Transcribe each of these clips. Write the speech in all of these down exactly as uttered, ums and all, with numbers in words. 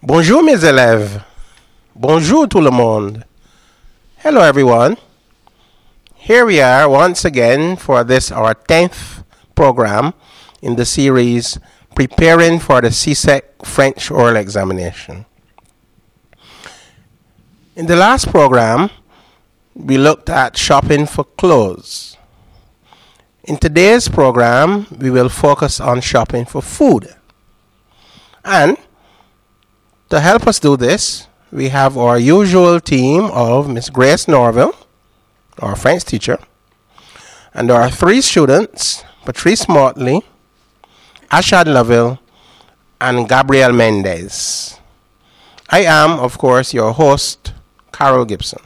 Bonjour mes élèves. Bonjour tout le monde. Hello everyone. Here we are once again for this our tenth program in the series Preparing for the C S E C French Oral Examination. In the last program, we looked at shopping for clothes. In today's program, we will focus on shopping for food. And to help us do this, we have our usual team of Miss Grace Norville, our French teacher, and our three students, Patrice Motley, Ashad Loville, and Gabriel Mendez. I am, of course, your host, Carol Gibson.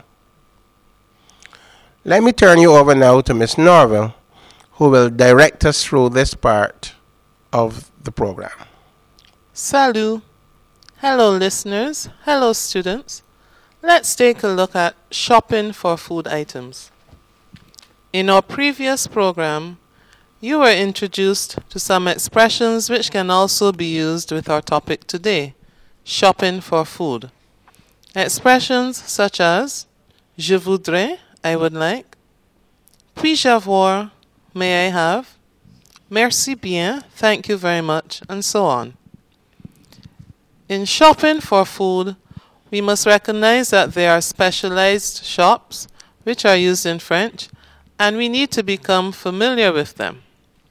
Let me turn you over now to Miss Norville, who will direct us through this part of the program. Salut. Hello listeners. Hello students. Let's take a look at shopping for food items. In our previous program, you were introduced to some expressions which can also be used with our topic today, shopping for food. Expressions such as je voudrais, I would like, puis-je avoir, may I have, merci bien, thank you very much, and so on. In shopping for food, we must recognize that there are specialized shops which are used in French, and we need to become familiar with them.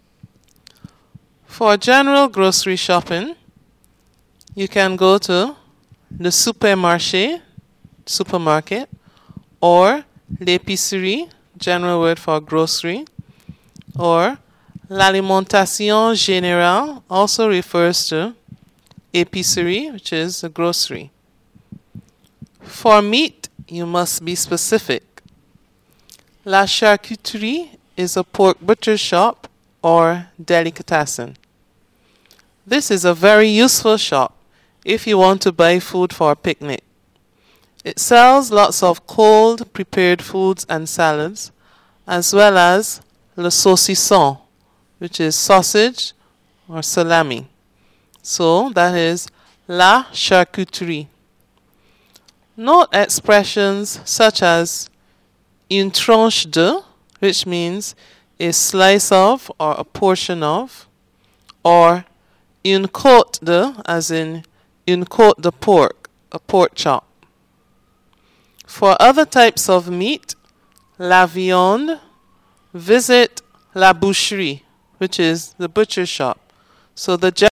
For general grocery shopping, you can go to le supermarché, supermarket, or l'épicerie, general word for grocery, or l'alimentation générale also refers to épicerie, which is a grocery. For meat, you must be specific. La charcuterie is a pork butcher shop or delicatessen. This is a very useful shop if you want to buy food for a picnic. It sells lots of cold prepared foods and salads, as well as le saucisson, which is sausage or salami. So that is la charcuterie. Note expressions such as une tranche de, which means a slice of or a portion of, or une côte de, as in une côte de pork, a pork chop. For other types of meat, la viande, visit la boucherie, which is the butcher shop. So the